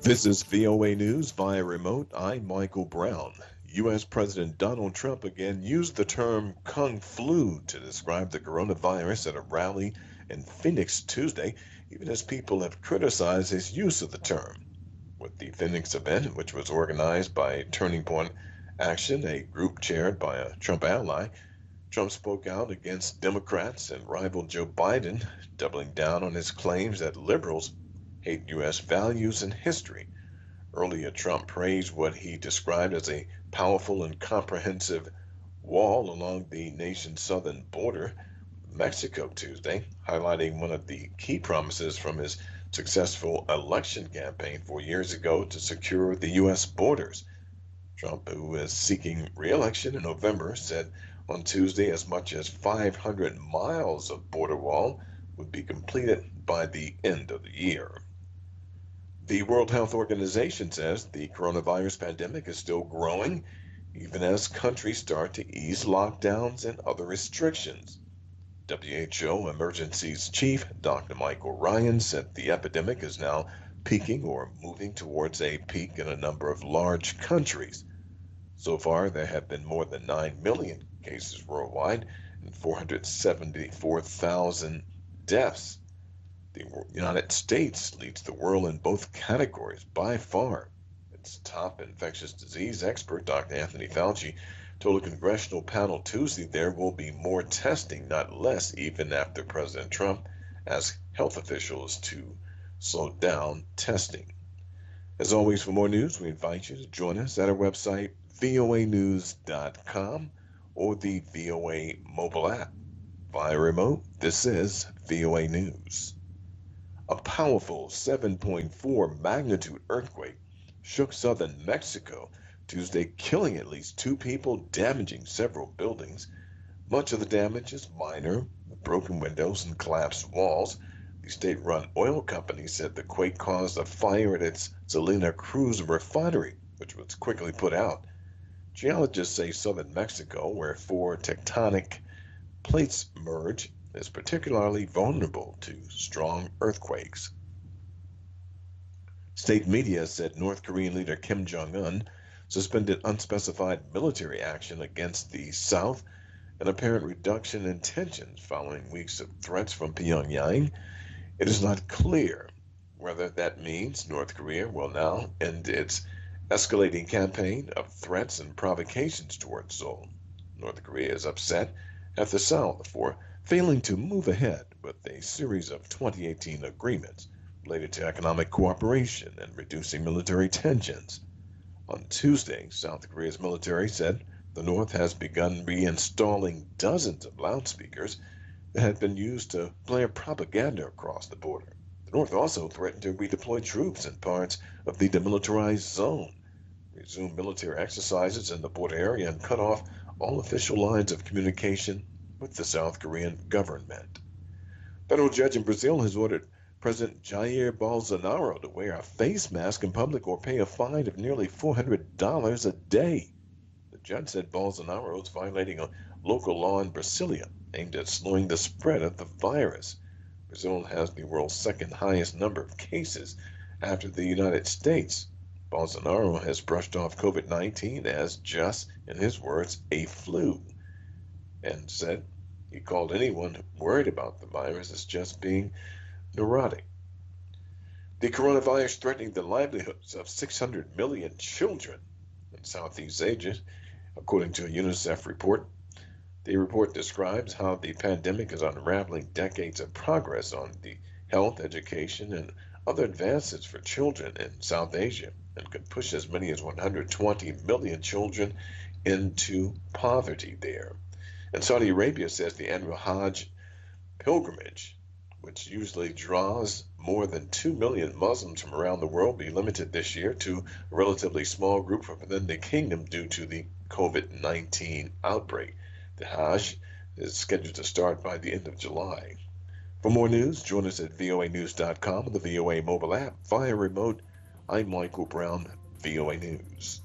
This is VOA News via remote. I'm Michael Brown. U.S. President Donald Trump again used the term Kung Flu to describe the coronavirus at a rally in Phoenix Tuesday, even as people have criticized his use of the term. With the Phoenix event, which was organized by Turning Point Action, a group chaired by a Trump ally, Trump spoke out against Democrats and rival Joe Biden, doubling down on his claims that liberals hate U.S. values and history. Earlier, Trump praised what he described as a powerful and comprehensive wall along the nation's southern border, Mexico, Tuesday, highlighting one of the key promises from his successful election campaign 4 years ago to secure the U.S. borders. Trump, who is seeking re-election in November, said on Tuesday as much as 500 miles of border wall would be completed by the end of the year. The World Health Organization says the coronavirus pandemic is still growing, even as countries start to ease lockdowns and other restrictions. WHO Emergencies Chief Dr. Michael Ryan said the epidemic is now peaking or moving towards a peak in a number of large countries. So far, there have been more than 9 million cases worldwide and 474,000 deaths. The United States leads the world in both categories by far. Its top infectious disease expert, Dr. Anthony Fauci, told a congressional panel Tuesday there will be more testing, not less, even after President Trump asked health officials to slow down testing. As always, for more news, we invite you to join us at our website, voanews.com, or the VOA mobile app. Via remote, this is VOA News. A powerful 7.4 magnitude earthquake shook southern Mexico Tuesday, killing at least 2 people, damaging several buildings. Much of the damage is minor, with broken windows and collapsed walls. The state-run oil company said the quake caused a fire at its Salina Cruz refinery, which was quickly put out. Geologists say southern Mexico, where 4 tectonic plates merge, is particularly vulnerable to strong earthquakes. State media said North Korean leader Kim Jong-un suspended unspecified military action against the South, an apparent reduction in tensions following weeks of threats from Pyongyang. It is not clear whether that means North Korea will now end its escalating campaign of threats and provocations towards Seoul. North Korea is upset at the South for failing to move ahead with a series of 2018 agreements related to economic cooperation and reducing military tensions. On Tuesday, South Korea's military said the North has begun reinstalling dozens of loudspeakers that had been used to blare propaganda across the border. The North also threatened to redeploy troops in parts of the demilitarized zone, resume military exercises in the border area, and cut off all official lines of communication with the South Korean government. Federal judge in Brazil has ordered President Jair Bolsonaro to wear a face mask in public or pay a fine of nearly $400 a day. The judge said Bolsonaro is violating a local law in Brasilia aimed at slowing the spread of the virus. Brazil has the world's second highest number of cases after the United States. Bolsonaro has brushed off COVID-19 as just, in his words, a flu, and said he called anyone worried about the virus as just being neurotic. The coronavirus threatening the livelihoods of 600 million children in Southeast Asia, according to a UNICEF report. The report describes how the pandemic is unraveling decades of progress on the health, education, and other advances for children in South Asia and could push as many as 120 million children into poverty there. And Saudi Arabia says the annual Hajj pilgrimage, which usually draws more than 2 million Muslims from around the world, be limited this year to a relatively small group from within the kingdom due to the COVID-19 outbreak. The Hajj is scheduled to start by the end of July. For more news, join us at voanews.com and the VOA mobile app via remote. I'm Michael Brown, VOA News.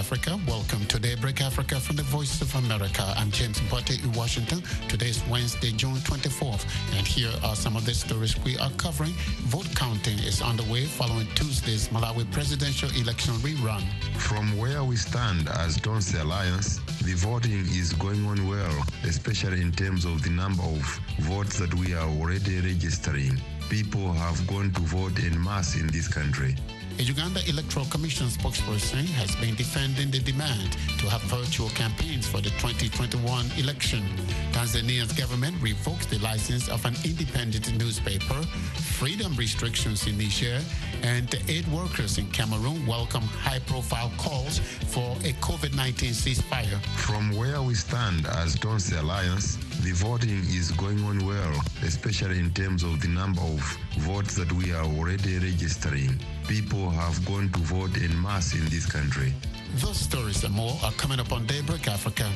Africa. Welcome to Daybreak Africa from the Voice of America. I'm James Mpote in Washington. Today is Wednesday, June 24th, and here are some of the stories we are covering. Vote counting is underway following Tuesday's Malawi presidential election rerun. From where we stand as Tonse Alliance, the voting is going on well, especially in terms of the number of votes that we are already registering. People have gone to vote en masse in this country. A Uganda Electoral Commission spokesperson has been defending the demand to have virtual campaigns for the 2021 election. Tanzania's government revokes the license of an independent newspaper, freedom restrictions in Niger, and aid workers in Cameroon welcome high-profile calls for a COVID-19 ceasefire. From where we stand as Tonse Alliance, the voting is going on well, especially in terms of the number of votes that we are already registering. People have gone to vote en masse in this country. Those stories and more are coming up on Daybreak Africa.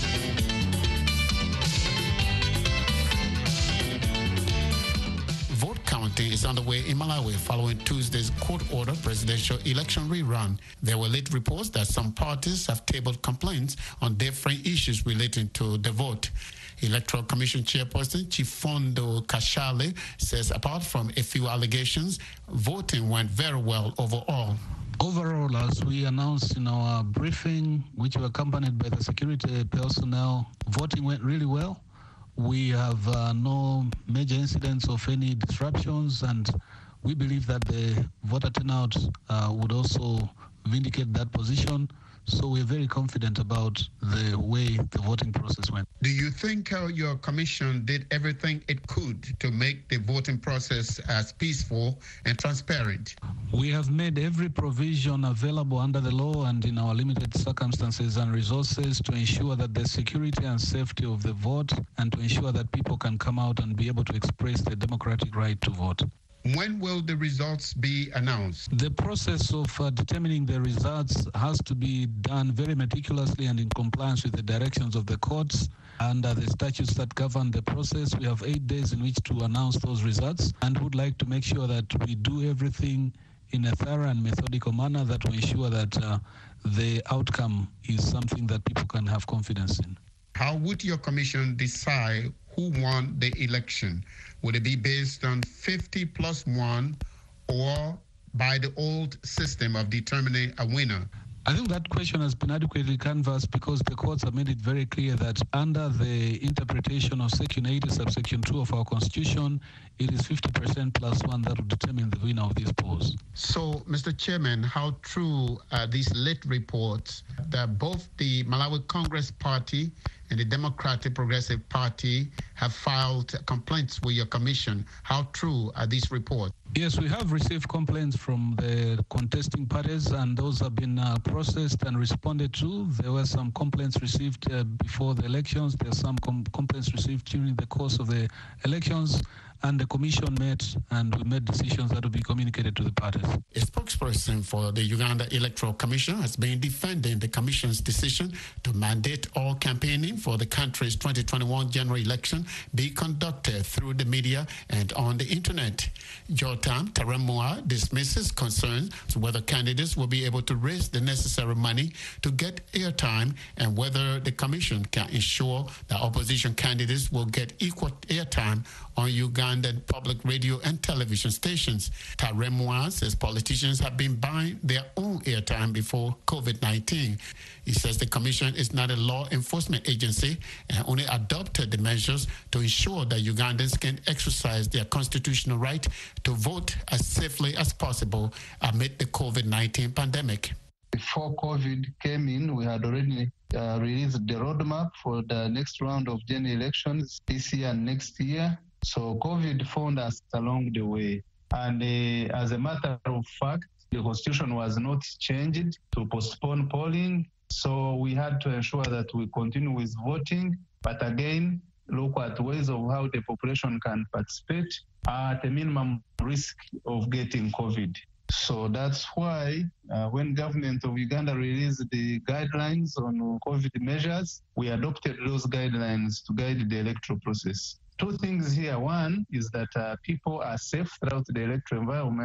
Vote counting is underway in Malawi following Tuesday's court-ordered presidential election rerun. There were late reports that some parties have tabled complaints on different issues relating to the vote. Electoral Commission Chairperson Chifondo Kashale says apart from a few allegations, voting went very well overall. Overall, as we announced in our briefing, which were accompanied by the security personnel, voting went really well. We have no major incidents of any disruptions, and we believe that the voter turnout would also vindicate that position. So we're very confident about the way the voting process went. Do you think your commission did everything it could to make the voting process as peaceful and transparent? We have made every provision available under the law and in our limited circumstances and resources to ensure that the security and safety of the vote and to ensure that people can come out and be able to express their democratic right to vote. When will the results be announced? The process of determining the results has to be done very meticulously and in compliance with the directions of the courts and the statutes that govern the process. We have 8 days in which to announce those results, and would like to make sure that we do everything in a thorough and methodical manner that will ensure that the outcome is something that people can have confidence in. How would your commission decide who won the election? Would it be based on 50+1 or by the old system of determining a winner? I think that question has been adequately canvassed because the courts have made it very clear that under the interpretation of Section 80, subsection 2 of our Constitution, it is 50%+1 that will determine the winner of these polls. So, Mr. Chairman, how true are these late reports that both the Malawi Congress Party and the Democratic Progressive Party have filed complaints with your commission? How true are these reports? Yes, we have received complaints from the contesting parties, and those have been processed and responded to. There were some complaints received before the elections. There are some complaints received during the course of the elections, and the commission met, and we made decisions that will be communicated to the parties. A spokesperson for the Uganda Electoral Commission has been defending the commission's decision to mandate all campaigning for the country's 2021 general election be conducted through the media and on the internet. Jotam Taremua dismisses concerns whether candidates will be able to raise the necessary money to get airtime and whether the commission can ensure that opposition candidates will get equal airtime on Ugandan public radio and television stations. Taremua says politicians have been buying their own airtime before COVID-19. He says the commission is not a law enforcement agency and only adopted the measures to ensure that Ugandans can exercise their constitutional right to vote as safely as possible amid the COVID-19 pandemic. Before COVID came in, we had already released the roadmap for the next round of general elections this year and next year. So COVID found us along the way. And as a matter of fact, the constitution was not changed to postpone polling. So we had to ensure that we continue with voting, but again, look at ways of how the population can participate at a minimum risk of getting COVID. So that's why when government of Uganda released the guidelines on COVID measures, we adopted those guidelines to guide the electoral process. Two things here. One is that people are safe throughout the electoral environment,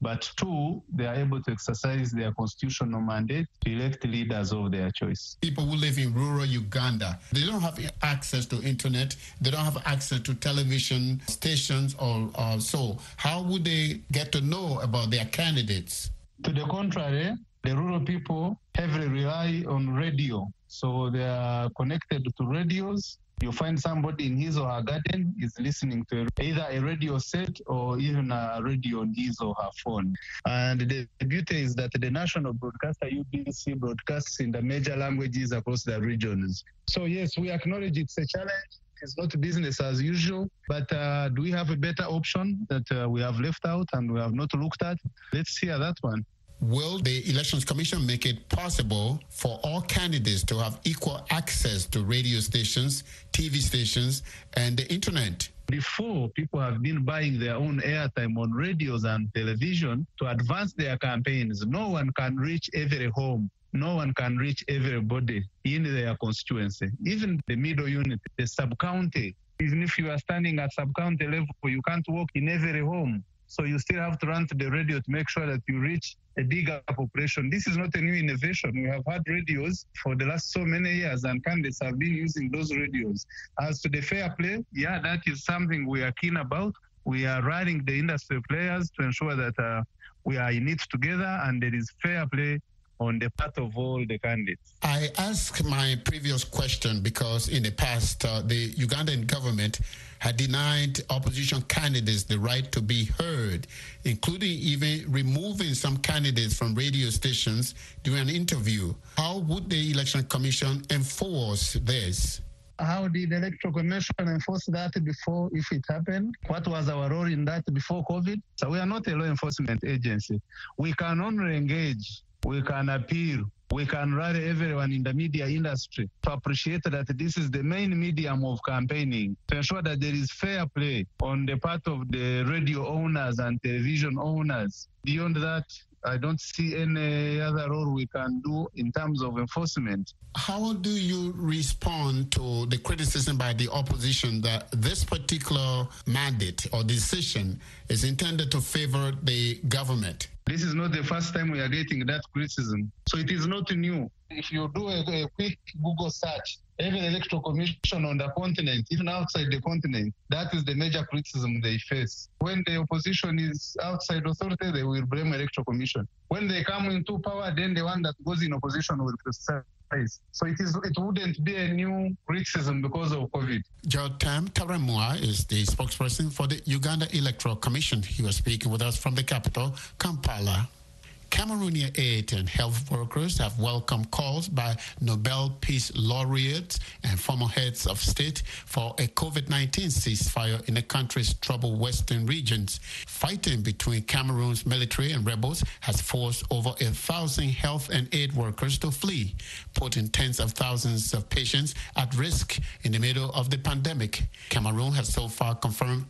But two, they are able to exercise their constitutional mandate to elect leaders of their choice. People who live in rural Uganda, they don't have access to internet, they don't have access to television stations or so. How would they get to know about their candidates? To the contrary, the rural people heavily rely on radio. So they are connected to radios. You find somebody in his or her garden is listening to either a radio set or even a radio on his or her phone. And the beauty is that the national broadcaster, UBC, broadcasts in the major languages across the regions. So yes, we acknowledge it's a challenge. It's not business as usual, but do we have a better option that we have left out and we have not looked at? Let's hear that one. Will the Elections Commission make it possible for all candidates to have equal access to radio stations, TV stations, and the internet? Before, people have been buying their own airtime on radios and television to advance their campaigns. No one can reach every home. No one can reach everybody in their constituency. Even the middle unit, the sub-county, even if you are standing at sub-county level, you can't walk in every home. So you still have to run to the radio to make sure that you reach a bigger population. This is not a new innovation. We have had radios for the last so many years, and candidates have been using those radios. As to the fair play, yeah, that is something we are keen about. We are running the industry players to ensure that we are in it together and there is fair play on the part of all the candidates. I asked my previous question because in the past, the Ugandan government had denied opposition candidates the right to be heard, including even removing some candidates from radio stations during an interview. How would the Election Commission enforce this? How did the Electoral Commission enforce that before, if it happened? What was our role in that before COVID? So we are not a law enforcement agency. We can only engage. We can appeal. We can rally everyone in the media industry to appreciate that this is the main medium of campaigning, to ensure that there is fair play on the part of the radio owners and television owners. Beyond that, I don't see any other role we can do in terms of enforcement. How do you respond to the criticism by the opposition that this particular mandate or decision is intended to favor the government? This is not the first time we are getting that criticism. So it is not new. If you do a quick Google search, every electoral commission on the continent, even outside the continent, that is the major criticism they face. When the opposition is outside authority, they will blame electoral commission. When they come into power, then the one that goes in opposition will criticize. So it wouldn't be a new criticism because of COVID. Jotam Taramua is the spokesperson for the Uganda Electoral Commission. He was speaking with us from the capital, Kampala. Cameroonian aid and health workers have welcomed calls by Nobel Peace laureates and former heads of state for a COVID-19 ceasefire in the country's troubled western regions. Fighting between Cameroon's military and rebels has forced over 1,000 health and aid workers to flee, putting tens of thousands of patients at risk in the middle of the pandemic. Cameroon has so far confirmed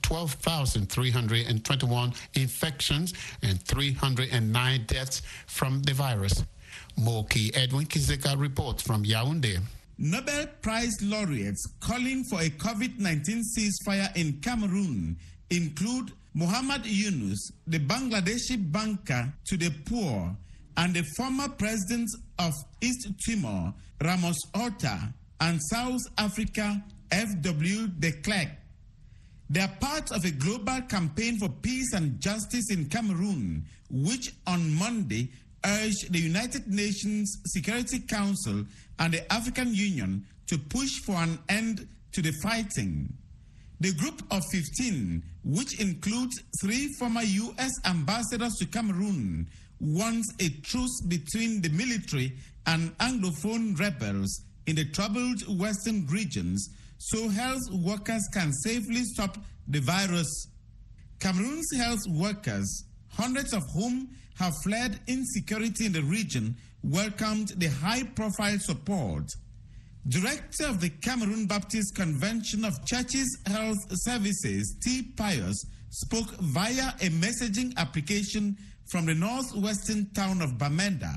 12,321 infections and 309 deaths from the virus. Moki Edwin Kizeka reports from Yaoundé. Nobel Prize laureates calling for a COVID-19 ceasefire in Cameroon include Muhammad Yunus, the Bangladeshi banker to the poor, and the former president of East Timor, Ramos Horta, and South Africa, F.W. de Klerk. They are part of a global campaign for peace and justice in Cameroon, which on Monday urged the United Nations Security Council and the African Union to push for an end to the fighting. The group of 15, which includes 3 former U.S. ambassadors to Cameroon, wants a truce between the military and Anglophone rebels in the troubled western regions so health workers can safely stop the virus. Cameroon's health workers, hundreds of whom have fled insecurity in the region, welcomed the high-profile support. Director of the Cameroon Baptist Convention of Churches Health Services, T. Pius, spoke via a messaging application from the northwestern town of Bamenda.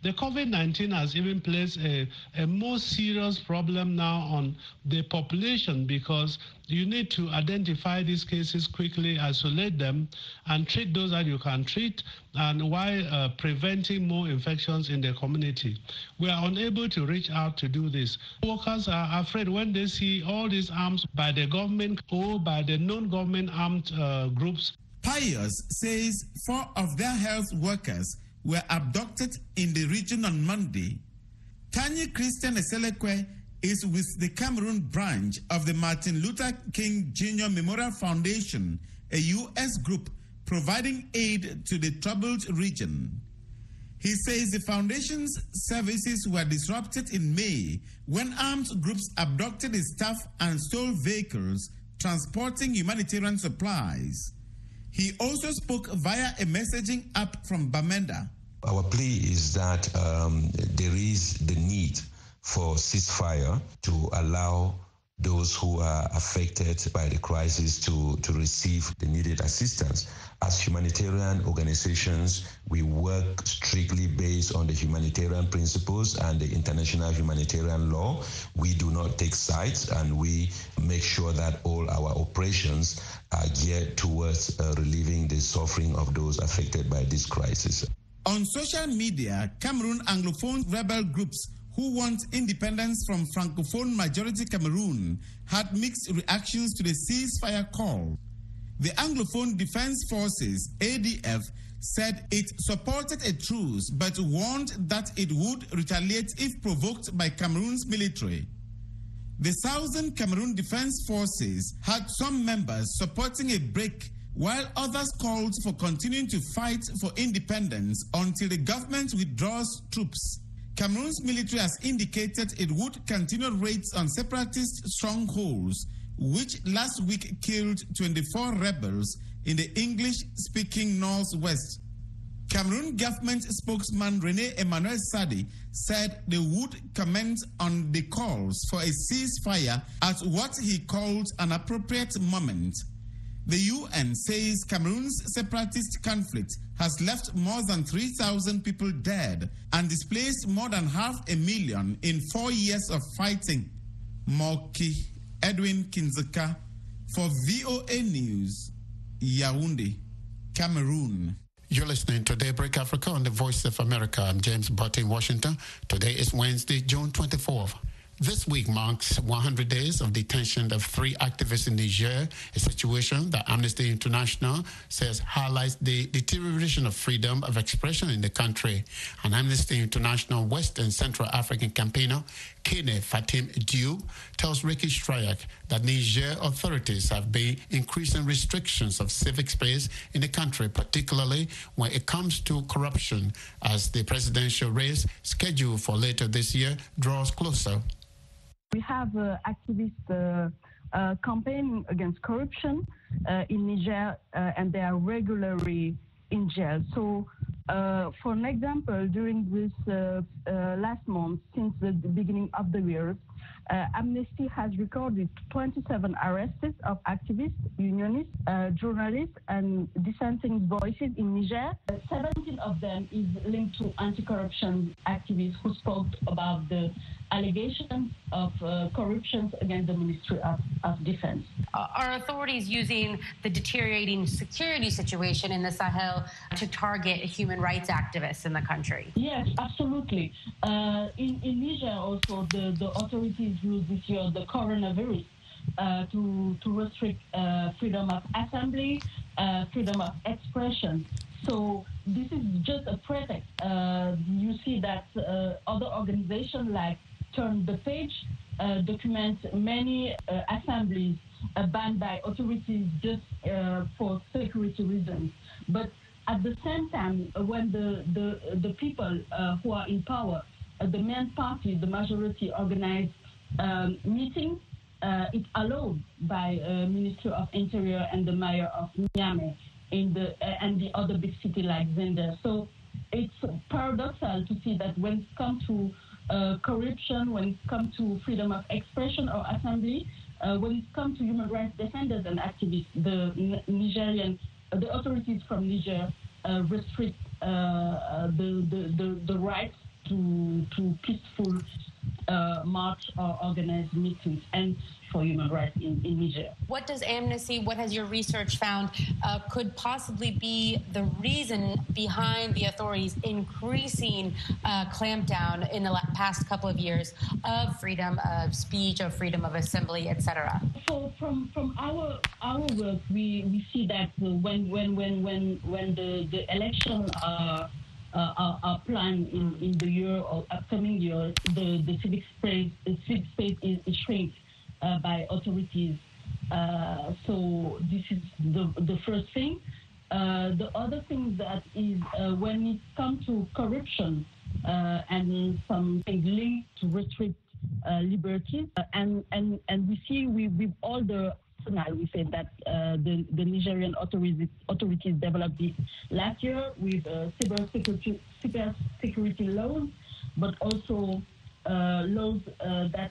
The COVID-19 has even placed a more serious problem now on the population, because you need to identify these cases quickly, isolate them, and treat those that you can treat, and while preventing more infections in the community. We are unable to reach out to do this. Workers are afraid when they see all these arms by the government or by the non-government armed groups. Pius says 4 of their health workers were abducted in the region on Monday. Tanya Christian Eselekwe is with the Cameroon branch of the Martin Luther King Jr. Memorial Foundation, a U.S. group providing aid to the troubled region. He says the foundation's services were disrupted in May when armed groups abducted his staff and stole vehicles transporting humanitarian supplies. He also spoke via a messaging app from Bamenda. Our plea is that there is the need for ceasefire to allow those who are affected by the crisis to receive the needed assistance. As humanitarian organizations, we work strictly based on the humanitarian principles and the international humanitarian law. We do not take sides, and we make sure that all our operations are geared towards relieving the suffering of those affected by this crisis. On social media, Cameroon Anglophone rebel groups who want independence from Francophone majority Cameroon had mixed reactions to the ceasefire call. The Anglophone Defense Forces, ADF, said it supported a truce but warned that it would retaliate if provoked by Cameroon's military. The Southern Cameroon Defense Forces had some members supporting a break, while others called for continuing to fight for independence until the government withdraws troops. Cameroon's military has indicated it would continue raids on separatist strongholds, which last week killed 24 rebels in the English-speaking northwest. Cameroon government spokesman René Emmanuel Sadi said they would comment on the calls for a ceasefire at what he called an appropriate moment. The UN says Cameroon's separatist conflict has left more than 3,000 people dead and displaced more than 500,000 in 4 years of fighting. Moki Edwin Kinzeka for VOA News, Yaoundé, Cameroon. You're listening to Daybreak Africa on the Voice of America. I'm James Butt in Washington. Today is Wednesday, June 24th. This week marks 100 days of detention of 3 activists in Niger, a situation that Amnesty International says highlights the deterioration of freedom of expression in the country. An Amnesty International West and Central African campaigner, Kene Fatim Diou, tells Ricky Strayak that Niger authorities have been increasing restrictions of civic space in the country, particularly when it comes to corruption, as the presidential race scheduled for later this year draws closer. We have activists campaigning against corruption in Niger, and they are regularly in jail. So, for an example, during this last month, since the beginning of the year, Amnesty has recorded 27 arrests of activists, unionists, journalists, and dissenting voices in Niger. 17 of them is linked to anti-corruption activists who spoke about the allegations of corruption against the Ministry of Defense. Are authorities using the deteriorating security situation in the Sahel to target human rights activists in the country? Yes, absolutely. In Niger also, the authorities use this year the coronavirus to restrict freedom of assembly, freedom of expression. So this is just a pretext. You see that other organizations like Turn the Page document many assemblies banned by authorities just for security reasons. But at the same time, when the people who are in power, the main party, the majority, organize meetings, it's allowed by Ministry of Interior and the mayor of Niamey and the other big city like Zinder. So it's paradoxal to see that when it comes to corruption, when it comes to freedom of expression or assembly, when it comes to human rights defenders and activists, the authorities from Niger restrict the rights to peaceful march or organized meetings and for human rights in Niger. What does Amnesty, what has your research found could possibly be the reason behind the authorities increasing clampdown in the past couple of years of freedom of speech, of freedom of assembly, etc.? So from our work, we see that when the election are planned in the year or upcoming year, the civic space is shrink by authorities. So this is the first thing. The other thing that is when it comes to corruption and something linked to restrict liberties, and we see with all the we said that the Nigerian authorities developed this last year with cyber security laws, but also laws that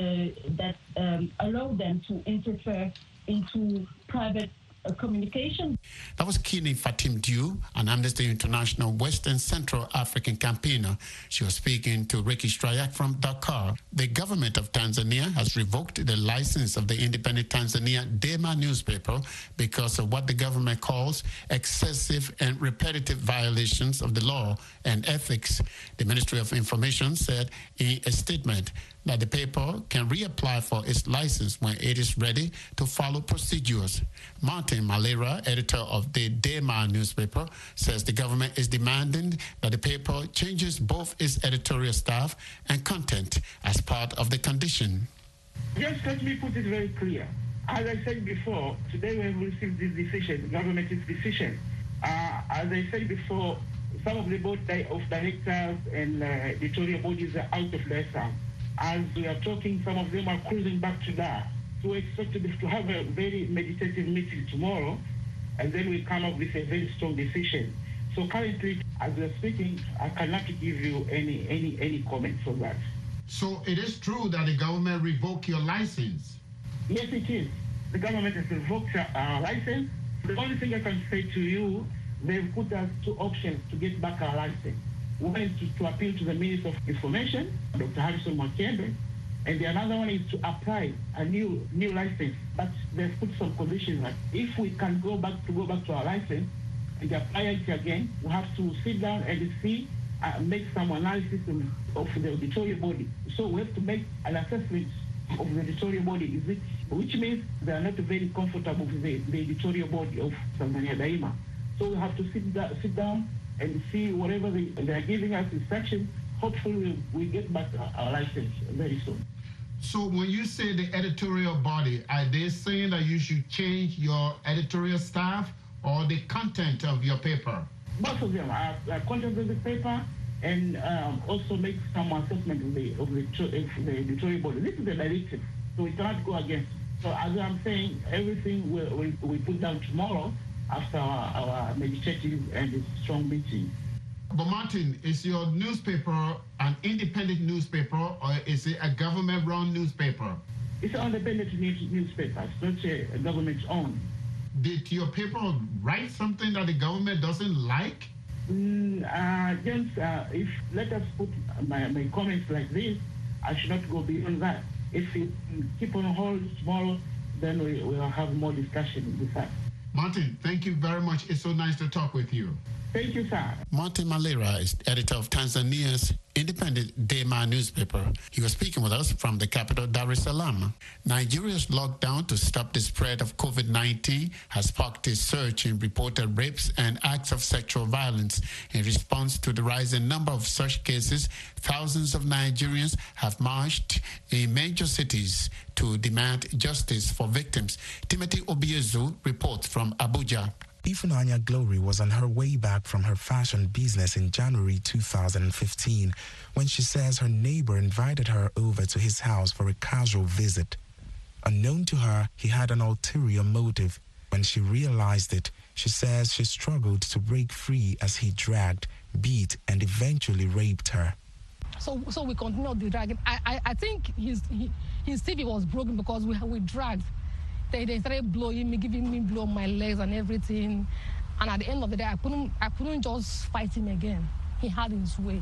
allow them to interfere into private communication. That was Kini Fatim Diu, an Amnesty International Western Central African campaigner. She was speaking to Ricky Strayak from Dakar. The government of Tanzania has revoked the license of the independent Tanzania Dema newspaper because of what the government calls excessive and repetitive violations of the law and ethics. The Ministry of Information said in a statement that the paper can reapply for its license when it is ready to follow procedures. Martin Malera, editor of the Dema newspaper, says the government is demanding that the paper changes both its editorial staff and content as part of the condition. Just let me put it very clear. As I said before, today we have received this decision, the government's decision. As I said before, some of the board of directors and editorial bodies are out of their sound. As we are talking, some of them are cruising back to Dar. So we expect to have a very meditative meeting tomorrow, and then we come up with a very strong decision. So currently, as we are speaking, I cannot give you any comments on that. So it is true that the government revoked your license? Yes, it is. The government has revoked our license. The only thing I can say to you, they've put us two options to get back our license. One is to appeal to the Minister of Information, Dr. Harrison Makembe, and the another one is to apply a new license. But they've put some conditions that if we can go back to our license and apply it again, we have to sit down and see, make some analysis of the editorial body. So we have to make an assessment of the editorial body, which means they are not very comfortable with the editorial body of Tanzania Daima. So we have to sit down and see whatever they are giving us instructions. Hopefully we get back our license very soon. So when you say the editorial body, are they saying that you should change your editorial staff or the content of your paper? Both of them are content of the paper and also make some assessment of the editorial body. This is the directive, so we cannot go against. So as I'm saying, everything we put down tomorrow after our meditative and strong meeting. But Martin, is your newspaper an independent newspaper or is it a government-run newspaper? It's an independent newspaper. It's not a government-owned. Did your paper write something that the government doesn't like? James, if let us put my comments like this, I should not go beyond that. If we keep on hold tomorrow, then we will have more discussion with that. Martin, thank you very much. It's so nice to talk with you. Thank you, sir. Martin Malera is editor of Tanzania's independent Dema newspaper. He was speaking with us from the capital, Dar es Salaam. Nigeria's lockdown to stop the spread of COVID-19 has sparked a surge in reported rapes and acts of sexual violence. In response to the rising number of such cases, thousands of Nigerians have marched in major cities to demand justice for victims. Timothy Obiezu reports from Abuja. Ifunanya Glory was on her way back from her fashion business in January 2015 when she says her neighbor invited her over to his house for a casual visit. Unknown to her, he had an ulterior motive. When she realized it, she says she struggled to break free as he dragged, beat, and eventually raped her. So we continued the dragging. I think his TV was broken because we dragged. They started blowing me, giving me blow on my legs and everything. And at the end of the day, I couldn't just fight him again. He had his way.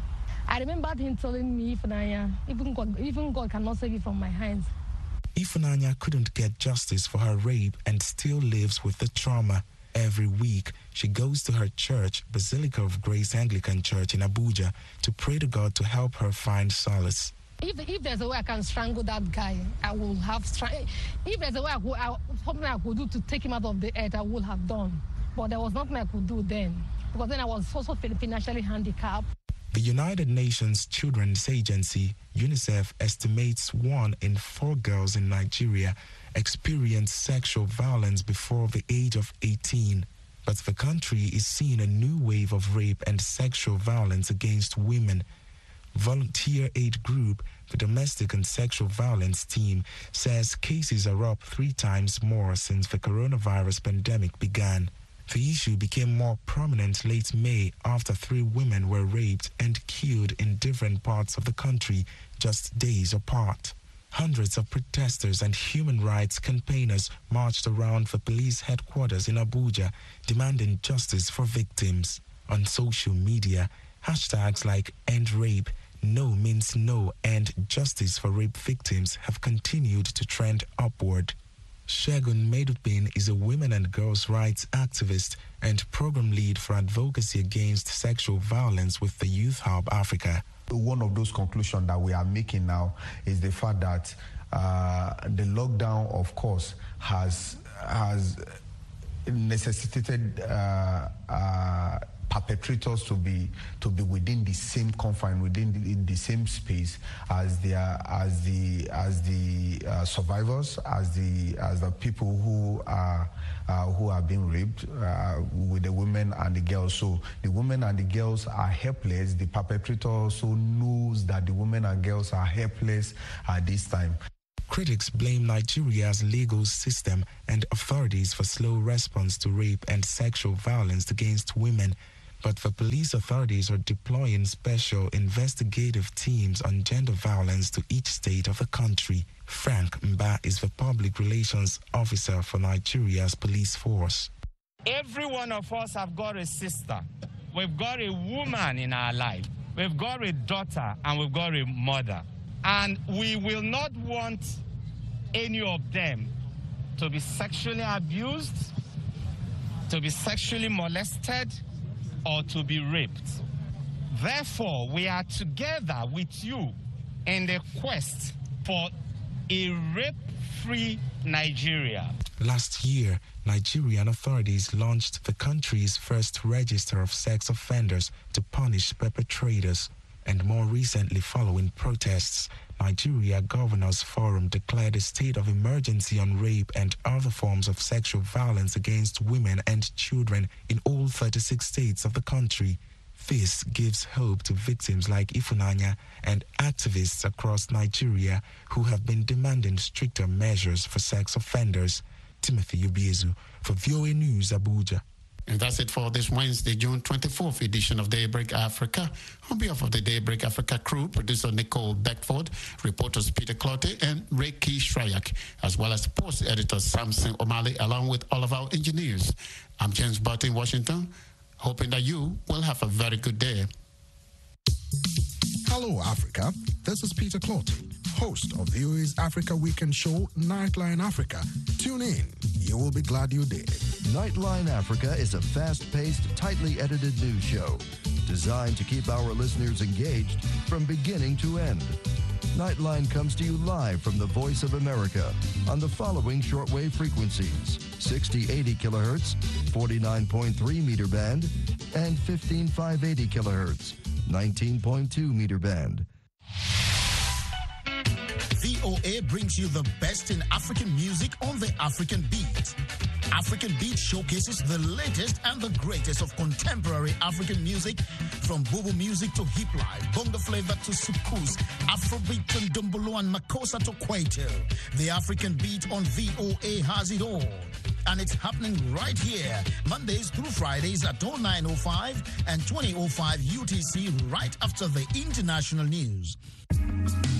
I remember him telling me, Ifunanya, even God cannot save you from my hands. Ifunanya couldn't get justice for her rape and still lives with the trauma. Every week, she goes to her church, Basilica of Grace Anglican Church in Abuja, to pray to God to help her find solace. If there's a way I can strangle that guy, I will have strangled. If there's a way something I could do to take him out of the earth, I would have done. But there was nothing I could do then, because then I was also financially handicapped. The United Nations Children's Agency, UNICEF, estimates 1 in 4 girls in Nigeria experience sexual violence before the age of 18. But the country is seeing a new wave of rape and sexual violence against women. Volunteer aid group, the Domestic and Sexual Violence Team, says cases are up 3 times more since the coronavirus pandemic began. The issue became more prominent late May after 3 women were raped and killed in different parts of the country just days apart. Hundreds of protesters and human rights campaigners marched around the police headquarters in Abuja, demanding justice for victims. On social media, hashtags like End Rape, No Means No, and Justice for Rape Victims have continued to trend upward. Shegun Medupin is a women and girls' rights activist and program lead for advocacy against sexual violence with the Youth Hub Africa. One of those conclusions that we are making now is the fact that the lockdown, of course, has necessitated perpetrators to be within the same confine, within the same space as the survivors, as the people who are being raped, with the women and the girls. So the women and the girls are helpless. The perpetrator also knows that the women and girls are helpless at this time. Critics blame Nigeria's legal system and authorities for slow response to rape and sexual violence against women. But the police authorities are deploying special investigative teams on gender violence to each state of the country. Frank Mba is the public relations officer for Nigeria's police force. Every one of us have got a sister. We've got a woman in our life. We've got a daughter and we've got a mother. And we will not want any of them to be sexually abused, to be sexually molested, or to be raped. Therefore, we are together with you in the quest for a rape-free Nigeria. Last year, Nigerian authorities launched the country's first register of sex offenders to punish perpetrators. And more recently, following protests, Nigeria Governors Forum declared a state of emergency on rape and other forms of sexual violence against women and children in all 36 states of the country. This gives hope to victims like Ifunanya and activists across Nigeria who have been demanding stricter measures for sex offenders. Timothy Ubiezu for VOA News, Abuja. And that's it for this Wednesday, June 24th edition of Daybreak Africa. On behalf of the Daybreak Africa crew, producer Nicole Beckford, reporters Peter Clotte and Reiki Shryak, as well as post editor Samson O'Malley, along with all of our engineers. I'm James Barton in Washington, hoping that you will have a very good day. Hello, Africa. This is Peter Clotte, host of VOA's Africa Weekend show, Nightline Africa. Tune in. You will be glad you did. Nightline Africa is a fast-paced, tightly edited news show designed to keep our listeners engaged from beginning to end. Nightline comes to you live from the Voice of America on the following shortwave frequencies: 6080 kilohertz, 49.3 meter band, and 15580 kilohertz, 19.2 meter band. VOA brings you the best in African music on the African Beat. African Beat showcases the latest and the greatest of contemporary African music, from Bobo music to hip life, bongo flavor to soukous, Afrobeat to Ndombolo and Makossa to Kwaito. The African Beat on VOA has it all. And it's happening right here, Mondays through Fridays at 09:05 and 20:05 UTC, right after the international news.